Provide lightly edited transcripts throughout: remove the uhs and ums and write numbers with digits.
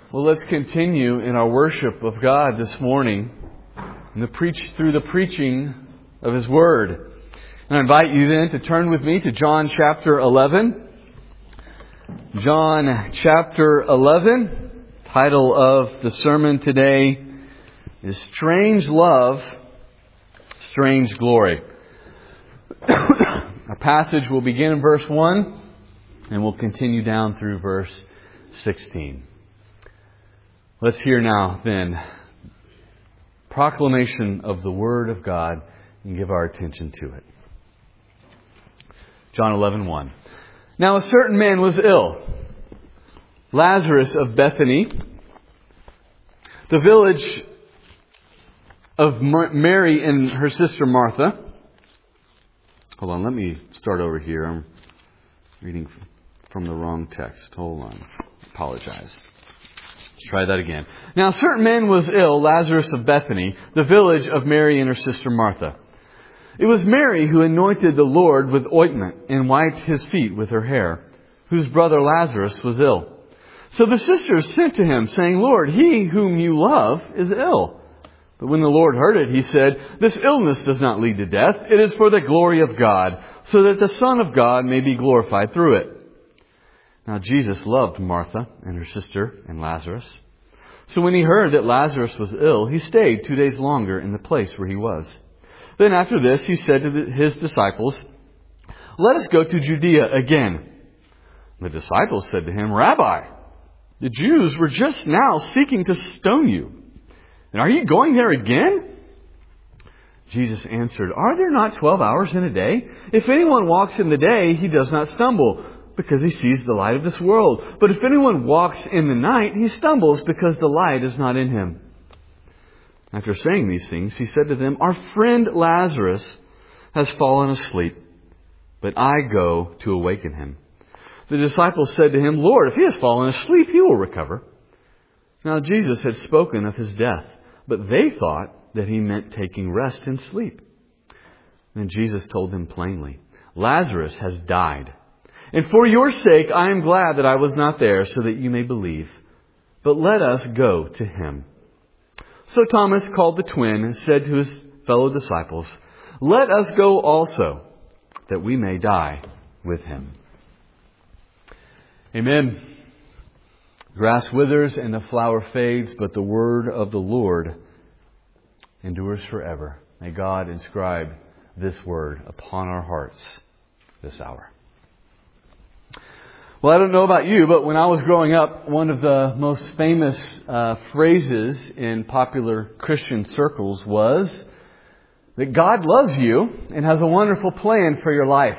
Well, let's continue in our worship of God this morning through the preaching of His Word. And I invite you then to turn with me to John chapter 11. John chapter 11. Title of the sermon today is Strange Love, Strange Glory. Our passage will begin in verse 1 and we'll continue down through verse 16. Let's hear now, then, proclamation of the Word of God and give our attention to it. John 11:1. Now a certain man was ill, Lazarus of Bethany, the village of Mary and her sister Martha. Hold on, let me start over here. I'm reading from the wrong text. Hold on. Apologize. Let's try that again. Now a certain man was ill, Lazarus of Bethany, the village of Mary and her sister Martha. It was Mary who anointed the Lord with ointment and wiped His feet with her hair, whose brother Lazarus was ill. So the sisters sent to Him, saying, Lord, he whom you love is ill. But when the Lord heard it, He said, This illness does not lead to death. It is for the glory of God, so that the Son of God may be glorified through it. Now Jesus loved Martha and her sister and Lazarus. So when He heard that Lazarus was ill, He stayed 2 days longer in the place where he was. Then after this, He said to His disciples, Let us go to Judea again. The disciples said to Him, Rabbi, the Jews were just now seeking to stone you. And are you going there again? Jesus answered, Are there not 12 hours in a day? If anyone walks in the day, he does not stumble, because he sees the light of this world. But if anyone walks in the night, he stumbles, because the light is not in him. After saying these things, He said to them, Our friend Lazarus has fallen asleep, but I go to awaken him. The disciples said to Him, Lord, if he has fallen asleep, he will recover. Now Jesus had spoken of His death, but they thought that He meant taking rest and sleep. Then Jesus told them plainly, Lazarus has died. And for your sake I am glad that I was not there, so that you may believe. But let us go to him. So Thomas, called the twin, said to his fellow disciples, Let us go also, that we may die with him. Amen. Grass withers and the flower fades, but the word of the Lord endures forever. May God inscribe this word upon our hearts this hour. Well, I don't know about you, but when I was growing up, one of the most famous phrases in popular Christian circles was that God loves you and has a wonderful plan for your life.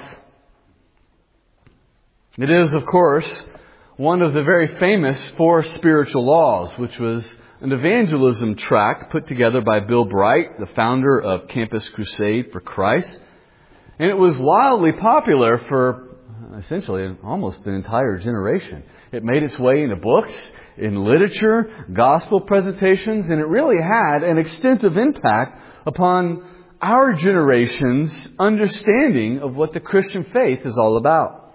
It is, of course, one of the very famous 4 spiritual laws, which was an evangelism tract put together by Bill Bright, the founder of Campus Crusade for Christ. And it was wildly popular for essentially almost an entire generation. It made its way into books, in literature, gospel presentations, and it really had an extensive impact upon our generation's understanding of what the Christian faith is all about.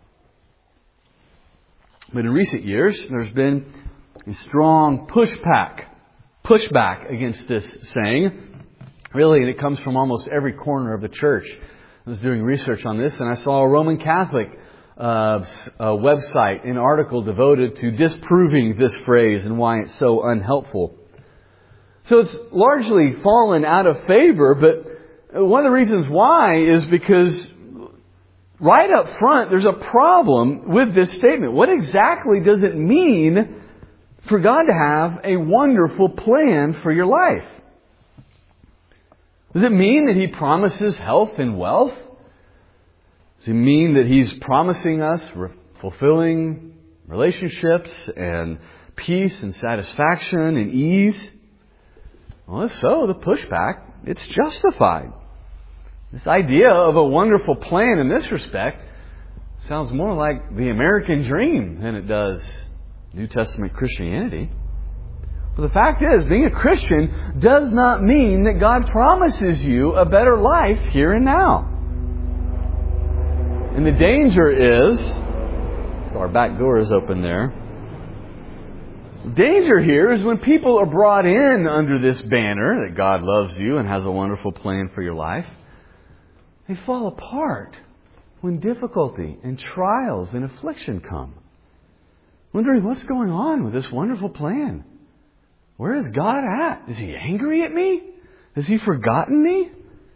But in recent years, there's been a strong pushback against this saying. Really, and it comes from almost every corner of the church. I was doing research on this, and I saw a Roman Catholic website, an article devoted to disproving this phrase and why it's so unhelpful. So it's largely fallen out of favor, but one of the reasons why is because right up front, there's a problem with this statement. What exactly does it mean for God to have a wonderful plan for your life? Does it mean that He promises health and wealth? Does it mean that He's promising us fulfilling relationships and peace and satisfaction and ease? Well, if so, the pushback, it's justified. This idea of a wonderful plan in this respect sounds more like the American dream than it does New Testament Christianity. But the fact is, being a Christian does not mean that God promises you a better life here and now. And the danger is, so our back door is open there. Danger here is when people are brought in under this banner that God loves you and has a wonderful plan for your life. They fall apart when difficulty and trials and affliction come. Wondering what's going on with this wonderful plan. Where is God at? Is He angry at me? Has He forgotten me?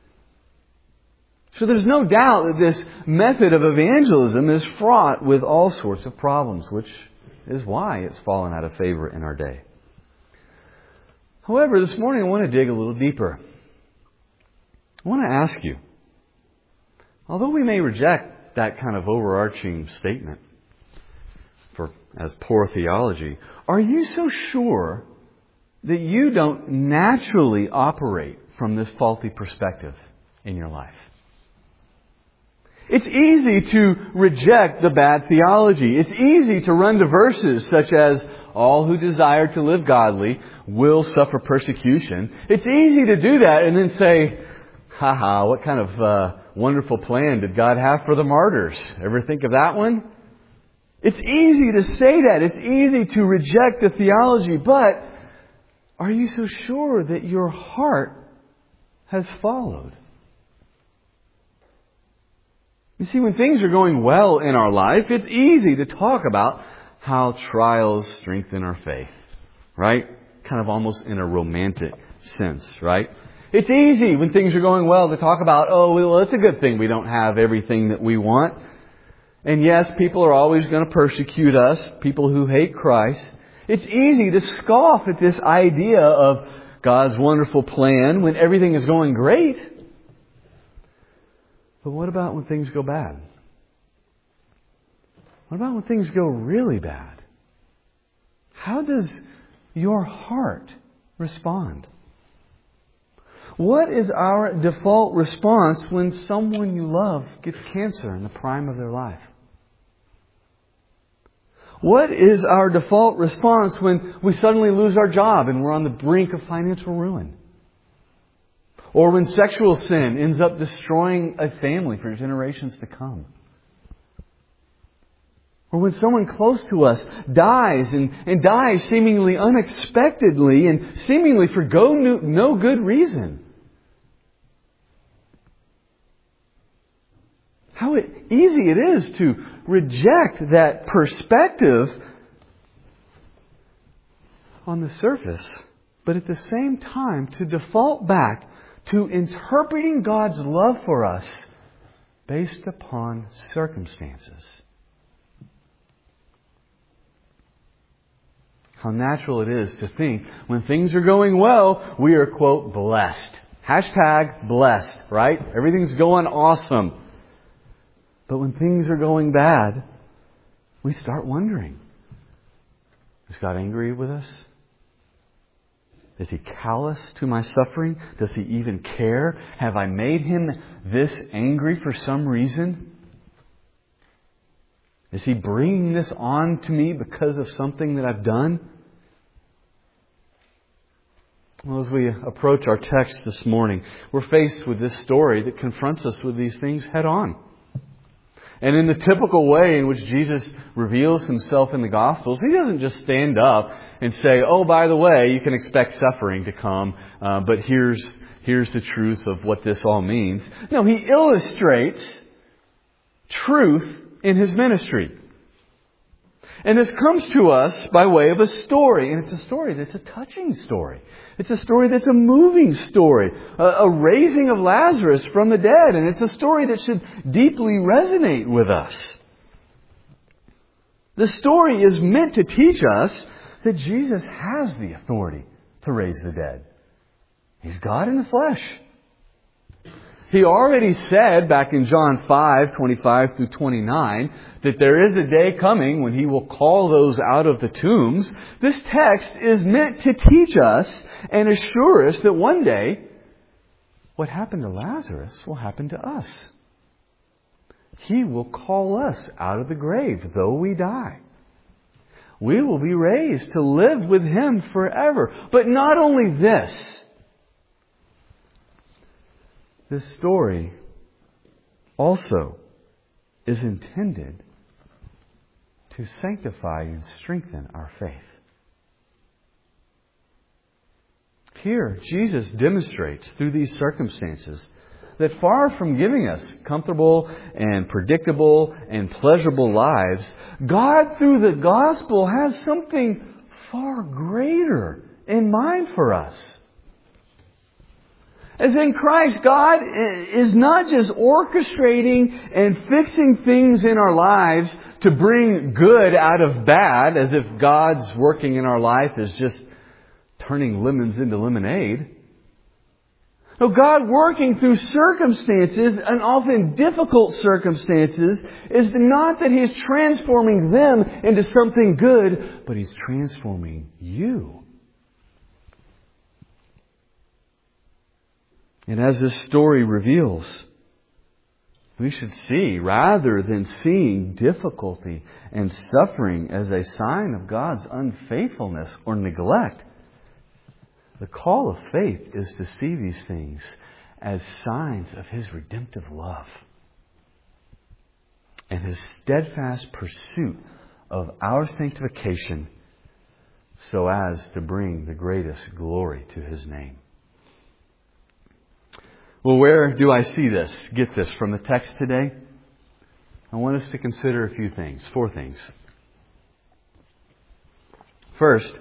So there's no doubt that this method of evangelism is fraught with all sorts of problems, which is why it's fallen out of favor in our day. However, this morning I want to dig a little deeper. I want to ask you, although we may reject that kind of overarching statement as poor theology, are you so sure that you don't naturally operate from this faulty perspective in your life? It's easy to reject the bad theology. It's easy to run to verses such as, all who desire to live godly will suffer persecution. It's easy to do that and then say, what kind of wonderful plan did God have for the martyrs? Ever think of that one? It's easy to say that. It's easy to reject the theology, but are you so sure that your heart has followed? You see, when things are going well in our life, it's easy to talk about how trials strengthen our faith, right? Kind of almost in a romantic sense, right? It's easy when things are going well to talk about, it's a good thing we don't have everything that we want. And yes, people are always going to persecute us, people who hate Christ. It's easy to scoff at this idea of God's wonderful plan when everything is going great. But what about when things go bad? What about when things go really bad? How does your heart respond? What is our default response when someone you love gets cancer in the prime of their life? What is our default response when we suddenly lose our job and we're on the brink of financial ruin? Or when sexual sin ends up destroying a family for generations to come? Or when someone close to us dies and dies seemingly unexpectedly and seemingly for no good reason? How easy it is to reject that perspective on the surface, but at the same time to default back to interpreting God's love for us based upon circumstances. How natural it is to think when things are going well, we are, quote, blessed. Hashtag blessed, right? Everything's going awesome. But when things are going bad, we start wondering, is God angry with us? Is He callous to my suffering? Does He even care? Have I made Him this angry for some reason? Is He bringing this on to me because of something that I've done? Well, as we approach our text this morning, we're faced with this story that confronts us with these things head on. And in the typical way in which Jesus reveals Himself in the Gospels, He doesn't just stand up and say, by the way, you can expect suffering to come, but here's the truth of what this all means. No, He illustrates truth in His ministry. And this comes to us by way of a story. And it's a story that's a touching story. It's a story that's a moving story. A raising of Lazarus from the dead. And it's a story that should deeply resonate with us. The story is meant to teach us that Jesus has the authority to raise the dead. He's God in the flesh. He already said back in John 5:25 through 29 that there is a day coming when He will call those out of the tombs. This text is meant to teach us and assure us that one day what happened to Lazarus will happen to us. He will call us out of the grave, though we die. We will be raised to live with Him forever. But not only this. This story also is intended to sanctify and strengthen our faith. here, Jesus demonstrates through these circumstances that far from giving us comfortable and predictable and pleasurable lives, God, through the gospel, has something far greater in mind for us. As in Christ, God is not just orchestrating and fixing things in our lives to bring good out of bad, as if God's working in our life is just turning lemons into lemonade. No, God working through circumstances, and often difficult circumstances, is not that He's transforming them into something good, but He's transforming you. And as this story reveals, we should see, rather than seeing difficulty and suffering as a sign of God's unfaithfulness or neglect, the call of faith is to see these things as signs of His redemptive love and His steadfast pursuit of our sanctification so as to bring the greatest glory to His name. Well, where do I see this? Get this from the text today? I want us to consider a few things, 4 things. First,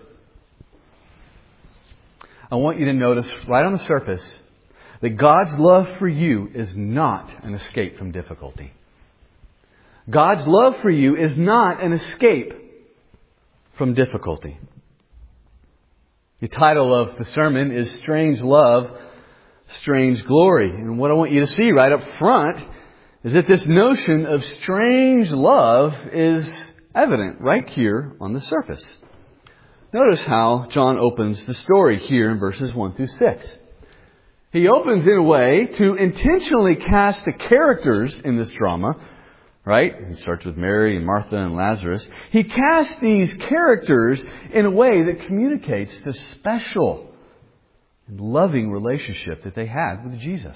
I want you to notice right on the surface that God's love for you is not an escape from difficulty. God's love for you is not an escape from difficulty. The title of the sermon is Strange Love, Strange Glory. And what I want you to see right up front is that this notion of strange love is evident right here on the surface. Notice how John opens the story here in verses 1 through 6. He opens in a way to intentionally cast the characters in this drama, right? He starts with Mary and Martha and Lazarus. He casts these characters in a way that communicates the special and loving relationship that they had with Jesus.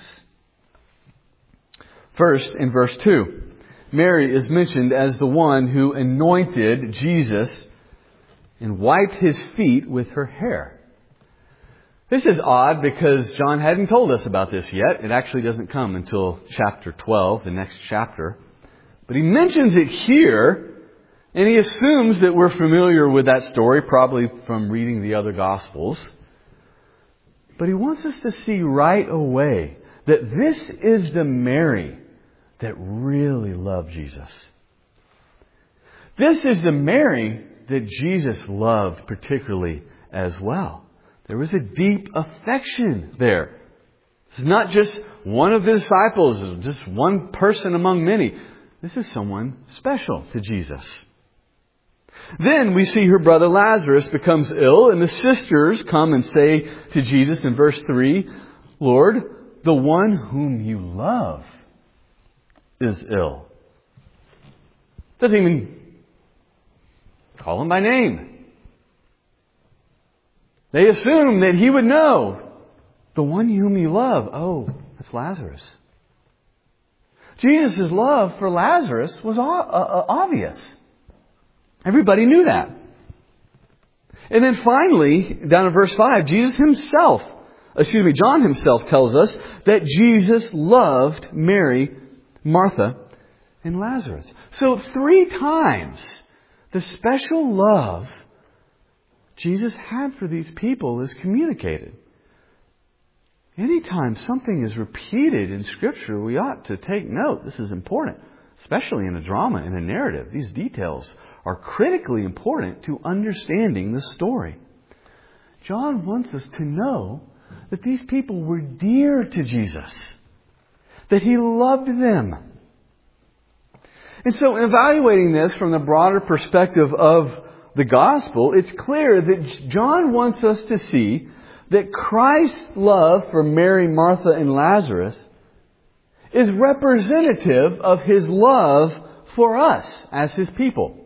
First, in verse 2, Mary is mentioned as the one who anointed Jesus and wiped His feet with her hair. This is odd because John hadn't told us about this yet. It actually doesn't come until chapter 12, the next chapter. But he mentions it here, and he assumes that we're familiar with that story, probably from reading the other Gospels. But he wants us to see right away that this is the Mary that really loved Jesus. This is the Mary that Jesus loved particularly as well. There was a deep affection there. It's not just one of the disciples, just one person among many. This is someone special to Jesus. Then we see her brother Lazarus becomes ill, and the sisters come and say to Jesus in verse 3, Lord, the one whom you love is ill. Doesn't even call him by name. They assume that he would know. The one whom you love, oh, that's Lazarus. Jesus' love for Lazarus was obvious. Everybody knew that. And then finally, down in verse 5, John himself tells us that Jesus loved Mary, Martha, and Lazarus. So 3 times the special love Jesus had for these people is communicated. Anytime something is repeated in Scripture, we ought to take note. This is important, especially in a drama, in a narrative. These details are critically important to understanding the story. John wants us to know that these people were dear to Jesus, that He loved them. And so, evaluating this from the broader perspective of the gospel, it's clear that John wants us to see that Christ's love for Mary, Martha, and Lazarus is representative of His love for us as His people.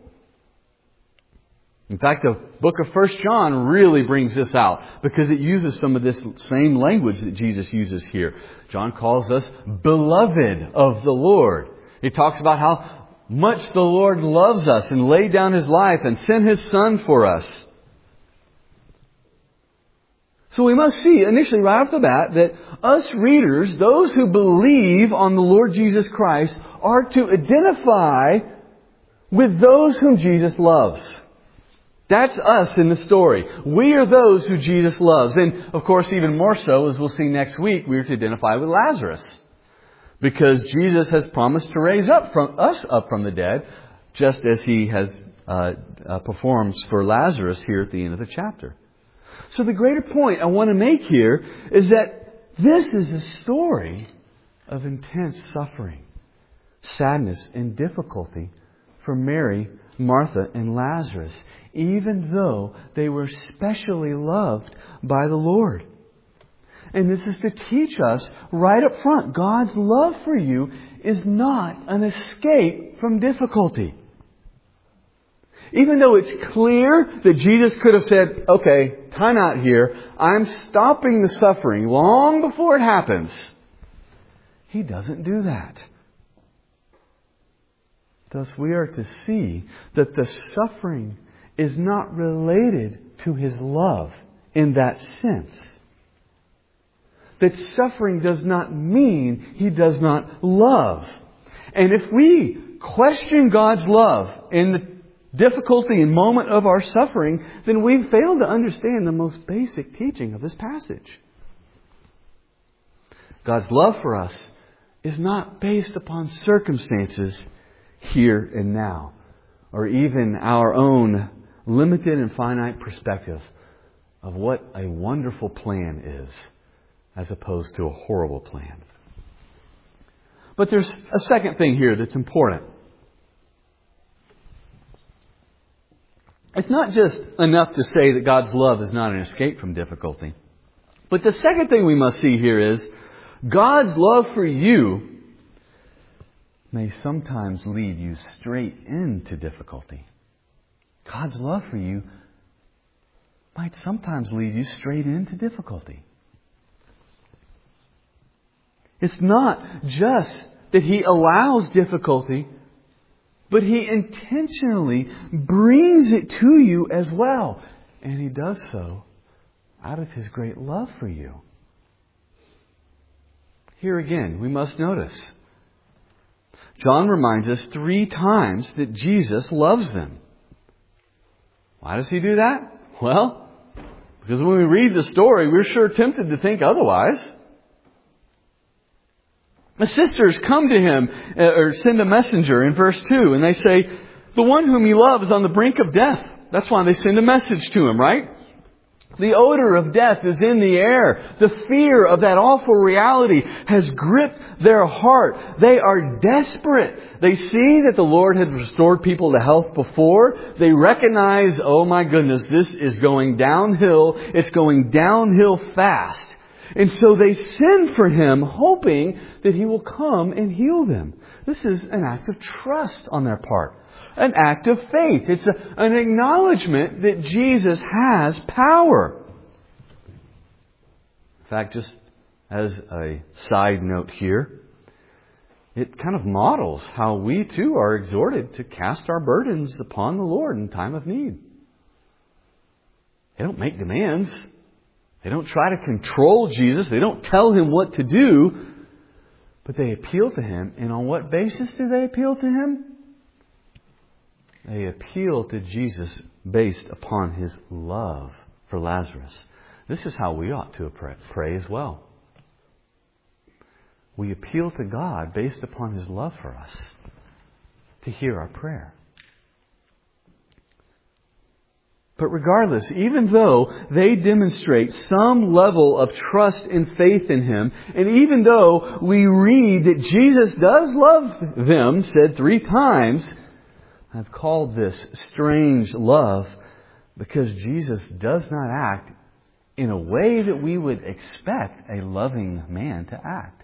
In fact, the book of 1 John really brings this out because it uses some of this same language that Jesus uses here. John calls us beloved of the Lord. He talks about how much the Lord loves us and laid down His life and sent His Son for us. So we must see initially right off the bat that us readers, those who believe on the Lord Jesus Christ, are to identify with those whom Jesus loves. That's us in the story. We are those who Jesus loves. And of course, even more so, as we'll see next week, we are to identify with Lazarus. Because Jesus has promised to raise us up from the dead, just as He has performs for Lazarus here at the end of the chapter. So the greater point I want to make here is that this is a story of intense suffering, sadness, and difficulty for Mary, Martha, and Lazarus, even though they were specially loved by the Lord. And this is to teach us right up front, God's love for you is not an escape from difficulty. Even though it's clear that Jesus could have said, okay, time out here, I'm stopping the suffering long before it happens. He doesn't do that. Thus we are to see that the suffering is not related to His love in that sense. That suffering does not mean He does not love. And if we question God's love in the difficulty and moment of our suffering, then we've failed to understand the most basic teaching of this passage. God's love for us is not based upon circumstances here and now, or even our own limited and finite perspective of what a wonderful plan is, as opposed to a horrible plan. But there's a second thing here that's important. It's not just enough to say that God's love is not an escape from difficulty. But the second thing we must see here is God's love for you may sometimes lead you straight into difficulty. God's love for you might sometimes lead you straight into difficulty. It's not just that He allows difficulty, but He intentionally brings it to you as well. And He does so out of His great love for you. Here again, we must notice. John reminds us 3 times that Jesus loves them. Why does He do that? Well, because when we read the story, we're sure tempted to think otherwise. The sisters come to Him, or send a messenger in verse 2, and they say, the one whom you love is on the brink of death. That's why they send a message to Him, right? The odor of death is in the air. The fear of that awful reality has gripped their heart. They are desperate. They see that the Lord had restored people to health before. They recognize, oh my goodness, this is going downhill. It's going downhill fast. And so they send for Him, hoping that He will come and heal them. This is an act of trust on their part. An act of faith. It's an acknowledgement that Jesus has power. In fact, just as a side note here, it kind of models how we too are exhorted to cast our burdens upon the Lord in time of need. They don't make demands. They don't try to control Jesus. They don't tell Him what to do. But they appeal to Him. And on what basis do they appeal to Him? They appeal to Jesus based upon His love for Lazarus. This is how we ought to pray as well. We appeal to God based upon His love for us to hear our prayer. But regardless, even though they demonstrate some level of trust and faith in Him, and even though we read that Jesus does love them, said 3 times, I've called this strange love because Jesus does not act in a way that we would expect a loving man to act.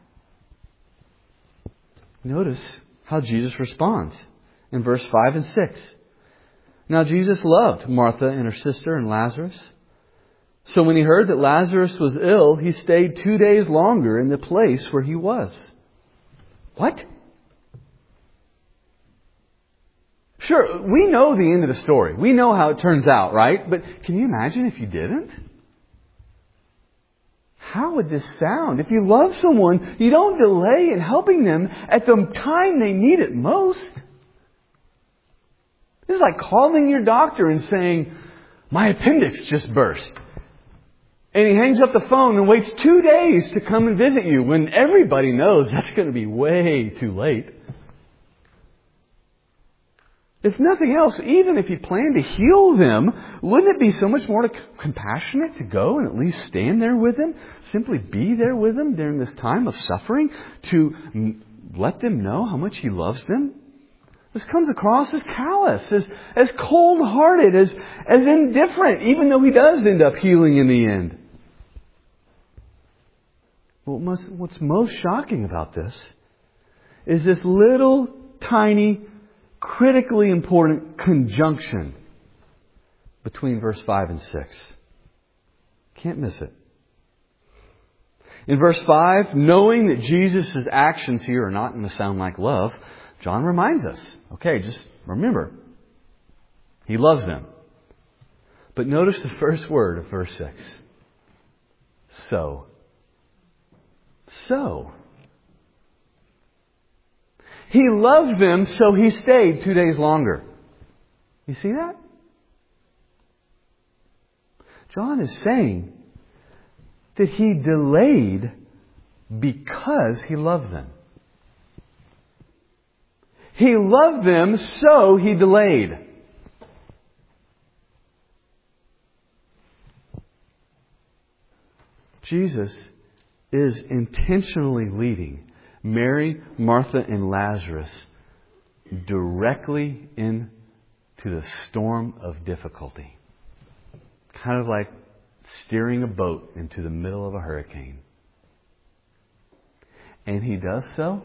Notice how Jesus responds in verse 5 and 6. Now Jesus loved Martha and her sister and Lazarus. So when He heard that Lazarus was ill, He stayed 2 days longer in the place where he was. What? Sure, we know the end of the story. We know how it turns out, right? But can you imagine if you didn't? How would this sound? If you love someone, you don't delay in helping them at the time they need it most. This is like calling your doctor and saying, my appendix just burst. And he hangs up the phone and waits 2 days to come and visit you when everybody knows that's going to be way too late. If nothing else, even if you plan to heal them, wouldn't it be so much more compassionate to go and at least stand there with them? Simply be there with them during this time of suffering to let them know how much He loves them? This comes across as callous, as cold-hearted, as indifferent, even though He does end up healing in the end. What's most shocking about this is this little tiny, critically important conjunction between verse 5 and 6. Can't miss it. In verse 5, knowing that Jesus' actions here are not going to sound like love, John reminds us, okay, just remember, He loves them. But notice the first word of verse 6. So. He loved them, so He stayed 2 days longer. You see that? John is saying that He delayed because He loved them. He loved them, so He delayed. Jesus is intentionally leading Mary, Martha, and Lazarus directly into the storm of difficulty. Kind of like steering a boat into the middle of a hurricane. And He does so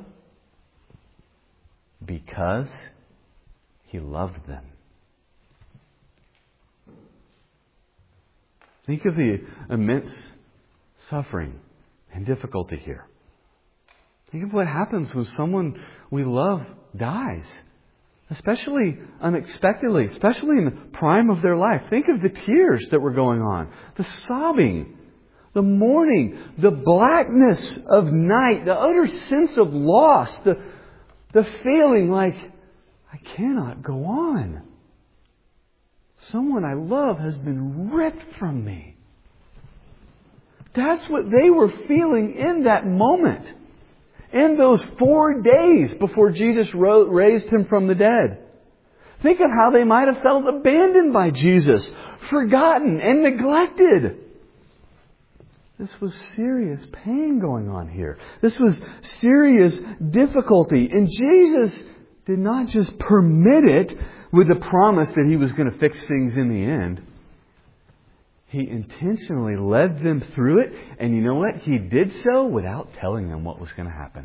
because He loved them. Think of the immense suffering and difficulty here. Think of what happens when someone we love dies. Especially unexpectedly, especially in the prime of their life. Think of the tears that were going on. The sobbing, the mourning, the blackness of night, the utter sense of loss, the feeling like, I cannot go on. Someone I love has been ripped from me. That's what they were feeling in that moment. In those 4 days before Jesus raised Him from the dead. Think of how they might have felt abandoned by Jesus, forgotten and neglected. This was serious pain going on here. This was serious difficulty. And Jesus did not just permit it with the promise that He was going to fix things in the end. He intentionally led them through it. And you know what? He did so without telling them what was going to happen.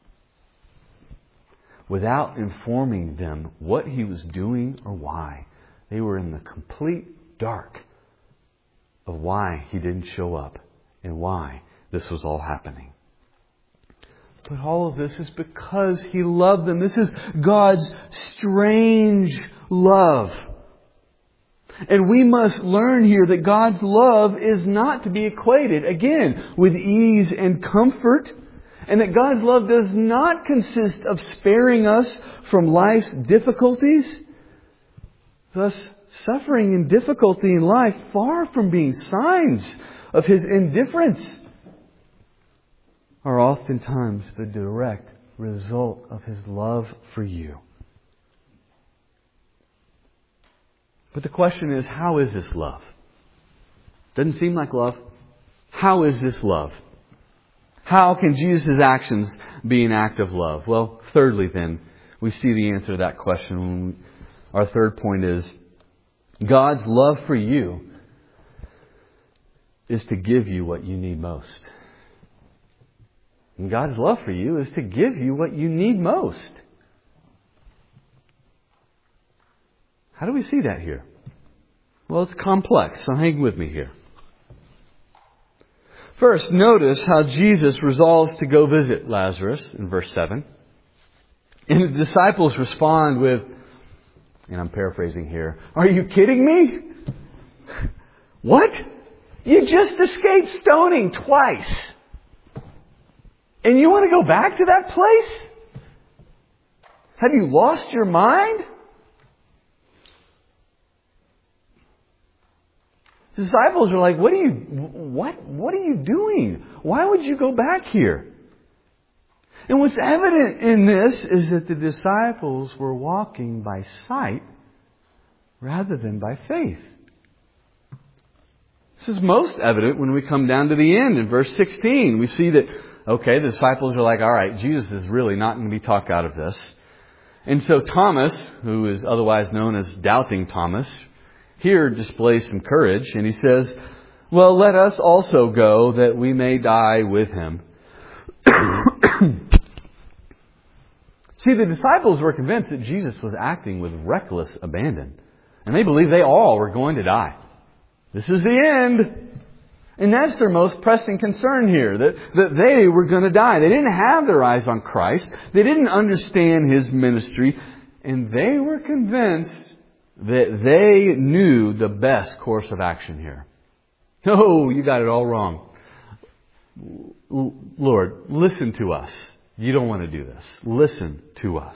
Without informing them what He was doing or why. They were in the complete dark of why He didn't show up and why this was all happening. But all of this is because He loved them. This is God's strange love. And we must learn here that God's love is not to be equated, again, with ease and comfort. And that God's love does not consist of sparing us from life's difficulties. Thus, suffering and difficulty in life, far from being signs of His indifference, are oftentimes the direct result of His love for you. But the question is, how is this love? Doesn't seem like love. How is this love? How can Jesus' actions be an act of love? Well, thirdly then, we see the answer to that question. Our third point is, God's love for you is to give you what you need most. And God's love for you is to give you what you need most. How do we see that here? Well, it's complex, so hang with me here. First, notice how Jesus resolves to go visit Lazarus in verse 7. And the disciples respond with, and I'm paraphrasing here, "Are you kidding me? What? You just escaped stoning twice. And you want to go back to that place? Have you lost your mind? The disciples are like, what are you doing? Why would you go back here? And what's evident in this is that the disciples were walking by sight rather than by faith. This is most evident when we come down to the end in verse 16. We see that, okay, the disciples are like, all right, Jesus is really not going to be talked out of this. And so Thomas, who is otherwise known as Doubting Thomas, here displays some courage, and he says, well, let us also go that we may die with him. See, the disciples were convinced that Jesus was acting with reckless abandon. And they believed they all were going to die. This is the end. And that's their most pressing concern here, that they were going to die. They didn't have their eyes on Christ. They didn't understand His ministry. And they were convinced that they knew the best course of action here. Oh, you got it all wrong. Lord, listen to us. You don't want to do this. Listen to us.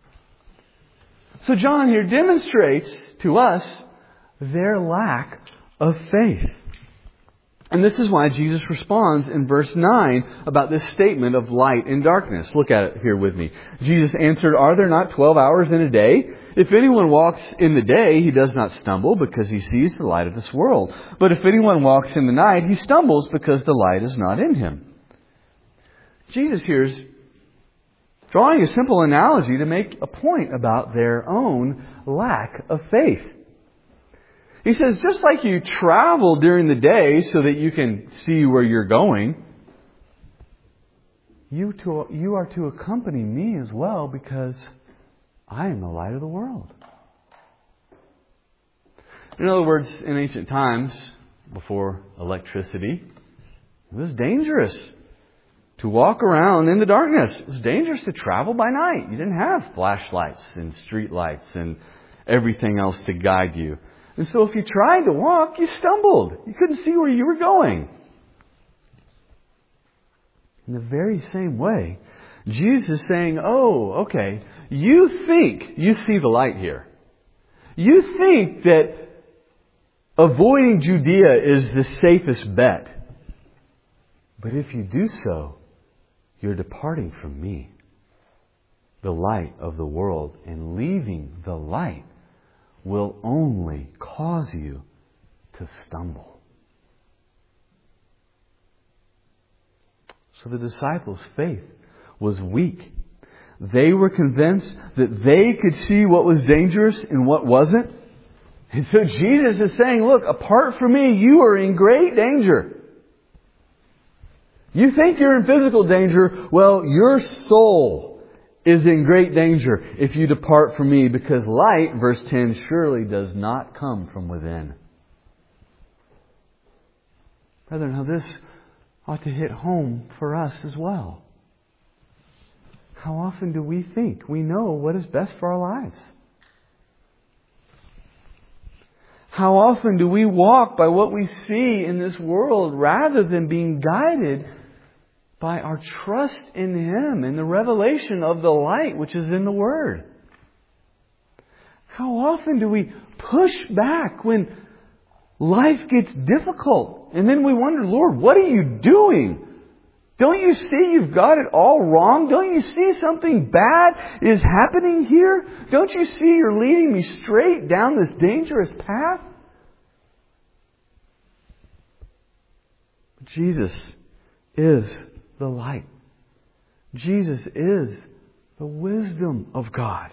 So John here demonstrates to us their lack of faith. And this is why Jesus responds in verse 9 about this statement of light and darkness. Look at it here with me. Jesus answered, are there not 12 hours in a day? If anyone walks in the day, he does not stumble because he sees the light of this world. But if anyone walks in the night, he stumbles because the light is not in him. Jesus here is drawing a simple analogy to make a point about their own lack of faith. He says, just like you travel during the day so that you can see where you're going, you are to accompany me as well because I am the light of the world. In other words, in ancient times, before electricity, it was dangerous to walk around in the darkness. It was dangerous to travel by night. You didn't have flashlights and street lights and everything else to guide you. And so if you tried to walk, you stumbled. You couldn't see where you were going. In the very same way, Jesus is saying, oh, okay, you think you see the light here. You think that avoiding Judea is the safest bet. But if you do so, you're departing from me, the light of the world, and leaving the light will only cause you to stumble. So the disciples' faith was weak. They were convinced that they could see what was dangerous and what wasn't. And so Jesus is saying, look, apart from me, you are in great danger. You think you're in physical danger. Well, your soul is in great danger if you depart from me, because light, verse 10, surely does not come from within. Brethren, now this ought to hit home for us as well. How often do we think we know what is best for our lives? How often do we walk by what we see in this world rather than being guided by our trust in Him and the revelation of the light which is in the Word? How often do we push back when life gets difficult? And then we wonder, Lord, what are you doing? Don't you see you've got it all wrong? Don't you see something bad is happening here? Don't you see you're leading me straight down this dangerous path? Jesus is the light. Jesus is the wisdom of God.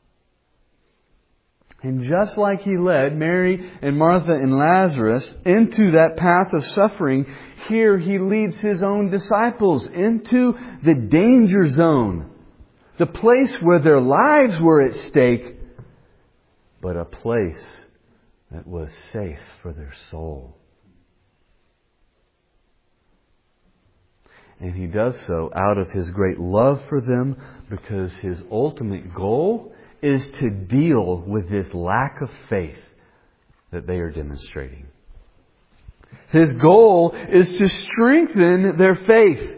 And just like He led Mary and Martha and Lazarus into that path of suffering, here He leads His own disciples into the danger zone. The place where their lives were at stake, but a place that was safe for their soul. And He does so out of His great love for them, because His ultimate goal is to deal with this lack of faith that they are demonstrating. His goal is to strengthen their faith.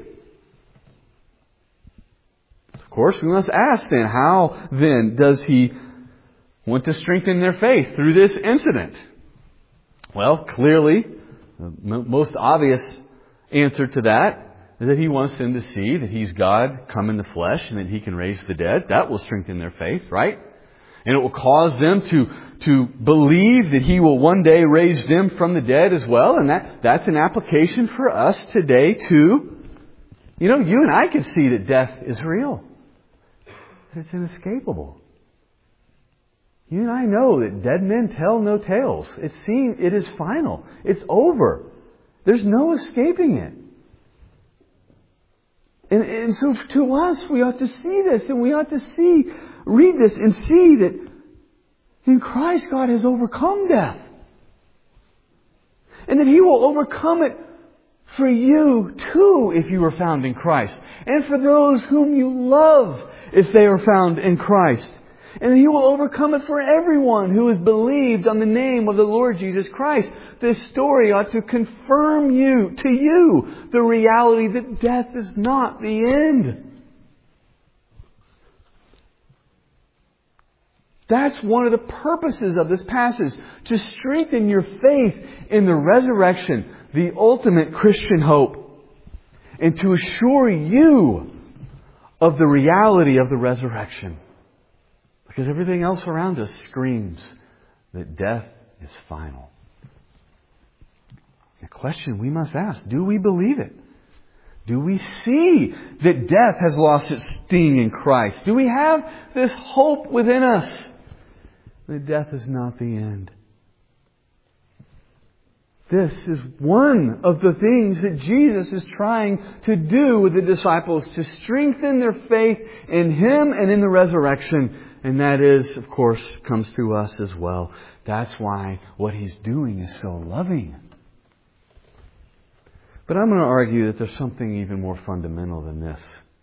Of course, we must ask then, how then does He want to strengthen their faith through this incident? Well, clearly, the most obvious answer to that is that He wants them to see that He's God come in the flesh and that He can raise the dead. That will strengthen their faith, right? And it will cause them to believe that He will one day raise them from the dead as well. And that's an application for us today too. You know, you and I can see that death is real. It's inescapable. You and I know that dead men tell no tales. It is final. It's over. There's no escaping it. And so to us, we ought to see this, and we ought to read this and see that in Christ God has overcome death. And that He will overcome it for you too if you are found in Christ. And for those whom you love if they are found in Christ. And He will overcome it for everyone who has believed on the name of the Lord Jesus Christ. This story ought to confirm to you the reality that death is not the end. That's one of the purposes of this passage, to strengthen your faith in the resurrection, the ultimate Christian hope, and to assure you of the reality of the resurrection. Because everything else around us screams that death is final. The question we must ask, do we believe it? Do we see that death has lost its sting in Christ? Do we have this hope within us that death is not the end? This is one of the things that Jesus is trying to do with the disciples, to strengthen their faith in Him and in the resurrection. And that is, of course, comes to us as well. That's why what He's doing is so loving. But I'm going to argue that there's something even more fundamental than this.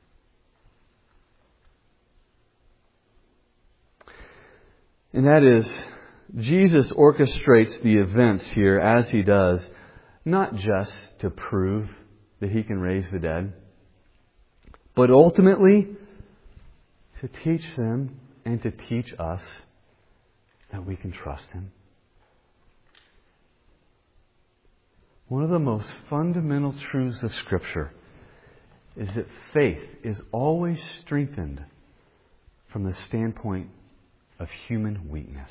And that is, Jesus orchestrates the events here as He does, not just to prove that He can raise the dead, but ultimately to teach them and to teach us that we can trust Him. One of the most fundamental truths of Scripture is that faith is always strengthened from the standpoint of human weakness.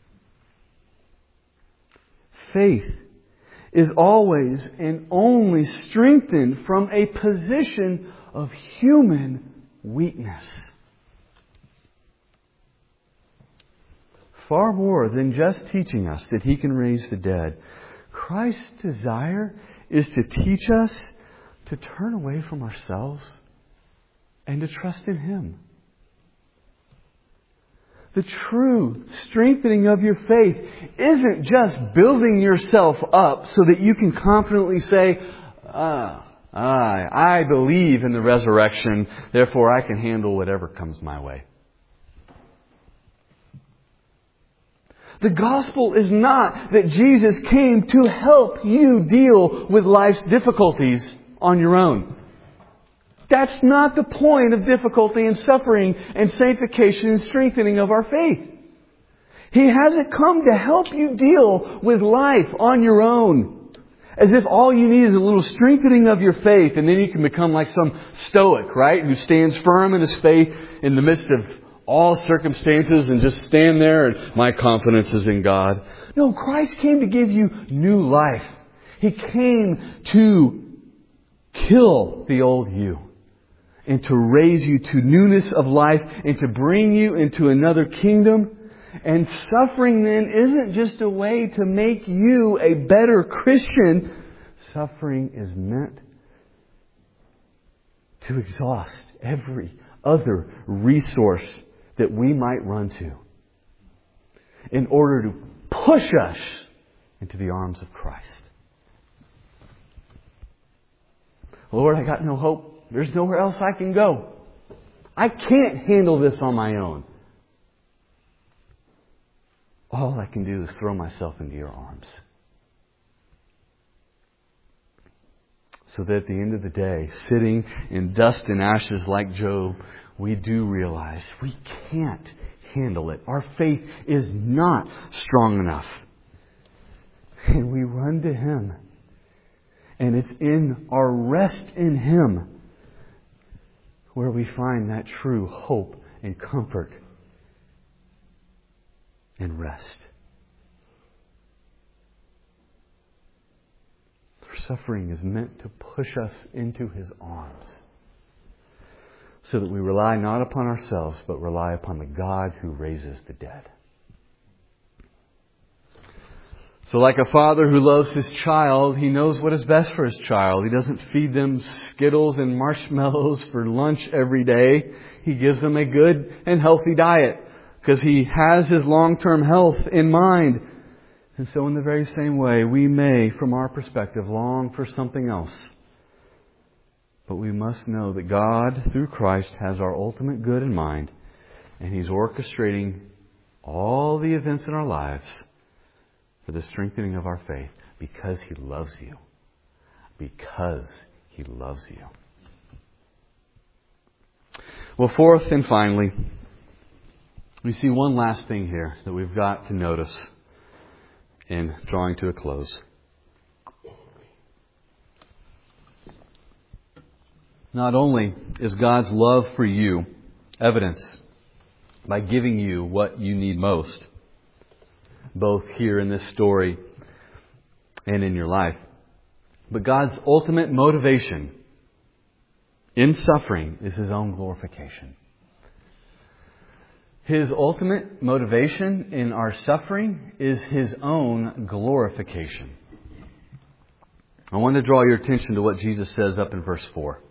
Faith is always and only strengthened from a position of human weakness. Far more than just teaching us that He can raise the dead, Christ's desire is to teach us to turn away from ourselves and to trust in Him. The true strengthening of your faith isn't just building yourself up so that you can confidently say, I believe in the resurrection, therefore I can handle whatever comes my way. The gospel is not that Jesus came to help you deal with life's difficulties on your own. That's not the point of difficulty and suffering and sanctification and strengthening of our faith. He hasn't come to help you deal with life on your own, as if all you need is a little strengthening of your faith and then you can become like some stoic, right? Who stands firm in his faith in the midst of all circumstances and just stand there and my confidence is in God. No, Christ came to give you new life. He came to kill the old you and to raise you to newness of life and to bring you into another kingdom. And suffering then isn't just a way to make you a better Christian. Suffering is meant to exhaust every other resource that we might run to in order to push us into the arms of Christ. Lord, I got no hope. There's nowhere else I can go. I can't handle this on my own. All I can do is throw myself into your arms. So that at the end of the day, sitting in dust and ashes like Job, we do realize we can't handle it. Our faith is not strong enough. And we run to Him. And it's in our rest in Him where we find that true hope and comfort and rest. Suffering is meant to push us into His arms so that we rely not upon ourselves but rely upon the God who raises the dead. So like a father who loves his child, he knows what is best for his child. He doesn't feed them Skittles and marshmallows for lunch every day. He gives them a good and healthy diet because He has his long-term health in mind. And so in the very same way, we may, from our perspective, long for something else. But we must know that God, through Christ, has our ultimate good in mind. And He's orchestrating all the events in our lives for the strengthening of our faith because He loves you. Because He loves you. Well, fourth and finally, we see one last thing here that we've got to notice in drawing to a close. Not only is God's love for you evidenced by giving you what you need most, both here in this story and in your life, but God's ultimate motivation in suffering is His own glorification. His ultimate motivation in our suffering is His own glorification. I want to draw your attention to what Jesus says up in verse 4.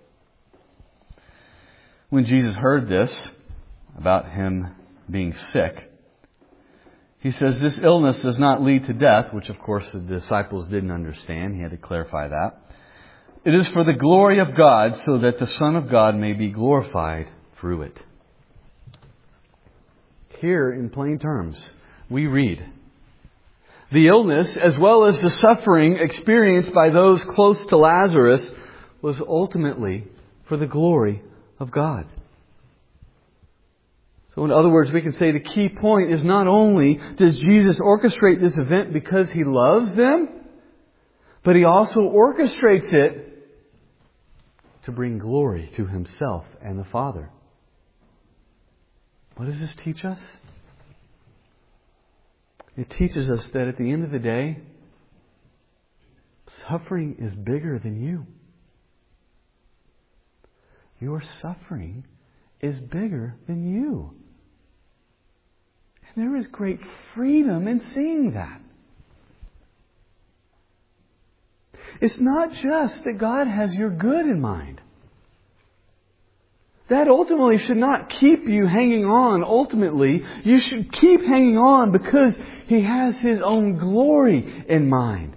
When Jesus heard this about Him being sick, He says, "This illness does not lead to death," which of course the disciples didn't understand. He had to clarify that. "It is for the glory of God, so that the Son of God may be glorified through it." Here, in plain terms, we read, the illness, as well as the suffering experienced by those close to Lazarus, was ultimately for the glory of God. So in other words, we can say the key point is not only does Jesus orchestrate this event because He loves them, but He also orchestrates it to bring glory to Himself and the Father. What does this teach us? It teaches us that at the end of the day, suffering is bigger than you. Your suffering is bigger than you. And there is great freedom in seeing that. It's not just that God has your good in mind. That ultimately should not keep you hanging on. Ultimately, you should keep hanging on because He has His own glory in mind.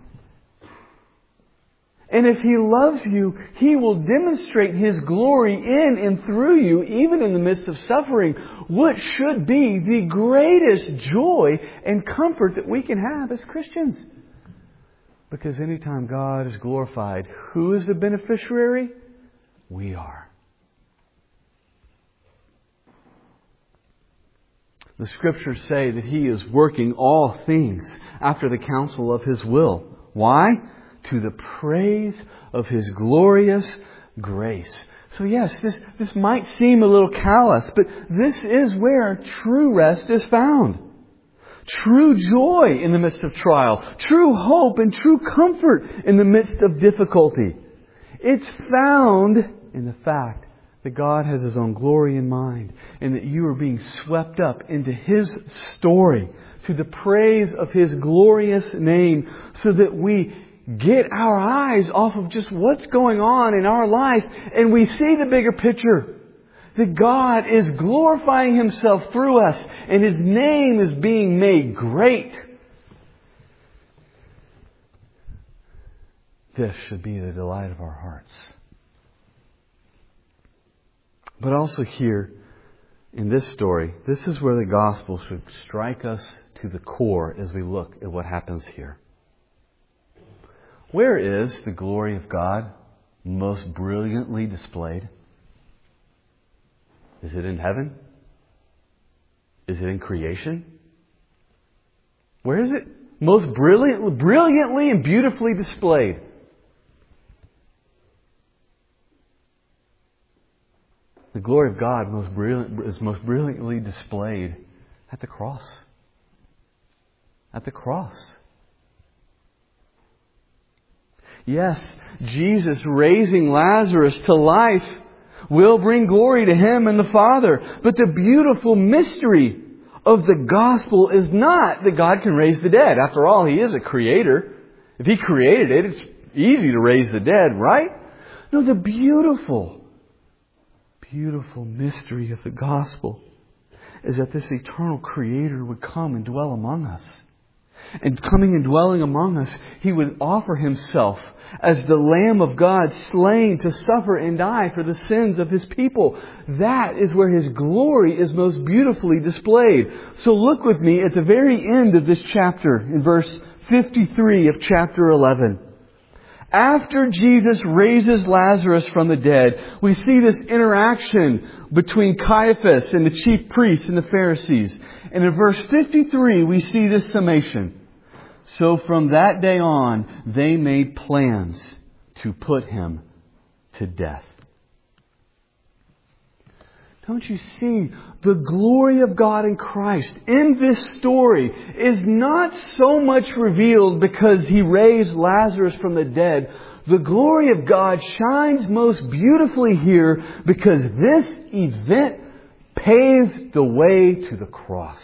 And if He loves you, He will demonstrate His glory in and through you, even in the midst of suffering, which should be the greatest joy and comfort that we can have as Christians. Because anytime God is glorified, who is the beneficiary? We are. The Scriptures say that He is working all things after the counsel of His will. Why? To the praise of His glorious grace. So yes, this might seem a little callous, but this is where true rest is found. True joy in the midst of trial. True hope and true comfort in the midst of difficulty. It's found in the fact that God has His own glory in mind and that you are being swept up into His story to the praise of His glorious name so that we get our eyes off of just what's going on in our life and we see the bigger picture. That God is glorifying Himself through us and His name is being made great. This should be the delight of our hearts. But also here, in this story, this is where the gospel should strike us to the core as we look at what happens here. Where is the glory of God most brilliantly displayed? Is it in heaven? Is it in creation? Where is it most brilliantly and beautifully displayed? The glory of God is most brilliantly displayed at the cross. At the cross. Yes, Jesus raising Lazarus to life will bring glory to Him and the Father. But the beautiful mystery of the gospel is not that God can raise the dead. After all, He is a creator. If He created it, it's easy to raise the dead, right? No, the beautiful mystery of the gospel is that this eternal Creator would come and dwell among us. And coming and dwelling among us, He would offer Himself as the Lamb of God slain to suffer and die for the sins of His people. That is where His glory is most beautifully displayed. So look with me at the very end of this chapter in verse 53 of chapter 11. After Jesus raises Lazarus from the dead, we see this interaction between Caiaphas and the chief priests and the Pharisees. And in verse 53, we see this summation. So from that day on, they made plans to put Him to death. Don't you see? The glory of God in Christ in this story is not so much revealed because He raised Lazarus from the dead. The glory of God shines most beautifully here because this event paved the way to the cross.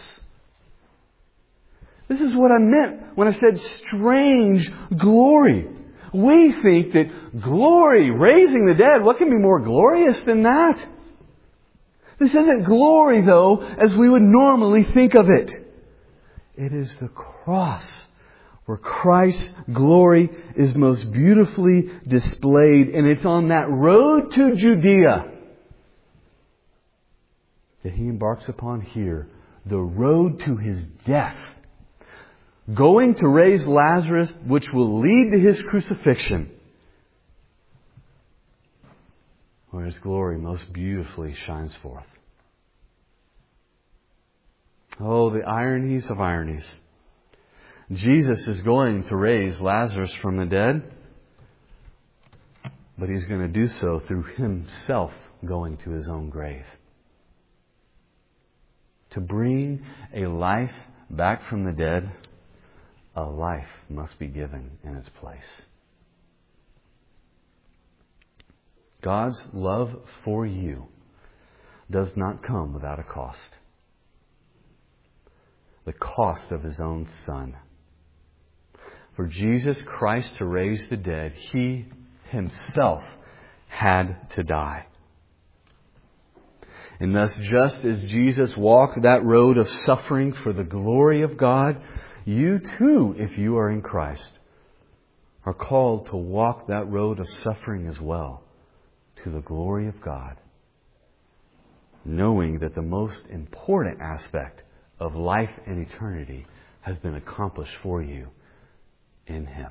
This is what I meant when I said strange glory. We think that glory, raising the dead, what can be more glorious than that? This isn't glory, though, as we would normally think of it. It is the cross where Christ's glory is most beautifully displayed. And it's on that road to Judea that He embarks upon here, the road to His death. Going to raise Lazarus, which will lead to His crucifixion, where His glory most beautifully shines forth. Oh, the ironies of ironies. Jesus is going to raise Lazarus from the dead, but He's going to do so through Himself going to His own grave. To bring a life back from the dead, a life must be given in its place. God's love for you does not come without a cost. The cost of His own Son. For Jesus Christ to raise the dead, He Himself had to die. And thus, just as Jesus walked that road of suffering for the glory of God, you too, if you are in Christ, are called to walk that road of suffering as well to the glory of God, knowing that the most important aspect of life and eternity has been accomplished for you in Him.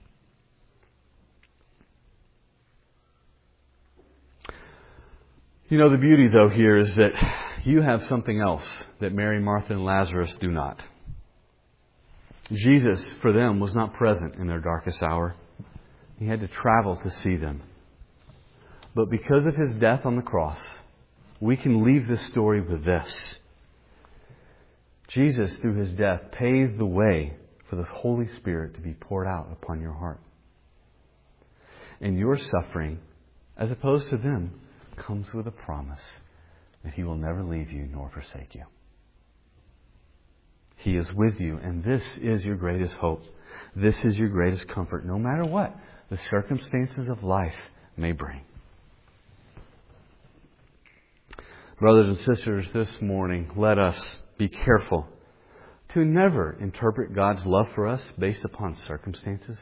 You know, the beauty, though, here is that you have something else that Mary, Martha, and Lazarus do not. Jesus, for them, was not present in their darkest hour. He had to travel to see them. But because of His death on the cross, we can leave this story with this. Jesus, through His death, paved the way for the Holy Spirit to be poured out upon your heart. And your suffering, as opposed to them, comes with a promise that He will never leave you nor forsake you. He is with you, and this is your greatest hope. This is your greatest comfort, no matter what the circumstances of life may bring. Brothers and sisters, this morning, let us be careful to never interpret God's love for us based upon circumstances.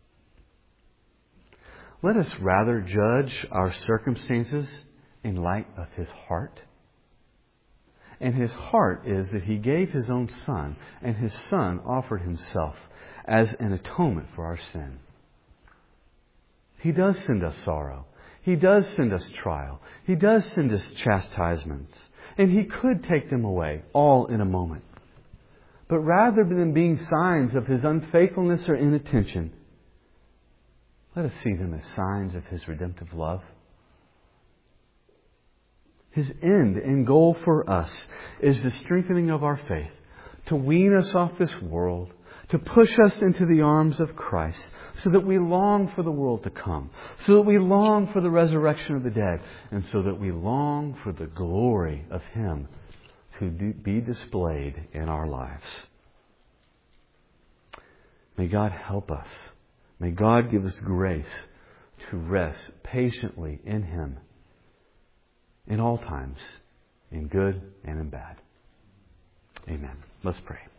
Let us rather judge our circumstances in light of His heart. And His heart is that He gave His own Son, and His Son offered Himself as an atonement for our sin. He does send us sorrow. He does send us trial. He does send us chastisements. And He could take them away, all in a moment. But rather than being signs of His unfaithfulness or inattention, let us see them as signs of His redemptive love. His end and goal for us is the strengthening of our faith, to wean us off this world, to push us into the arms of Christ, so that we long for the world to come, so that we long for the resurrection of the dead, and so that we long for the glory of Him to be displayed in our lives. May God help us. May God give us grace to rest patiently in Him in all times, in good and in bad. Amen. Let's pray.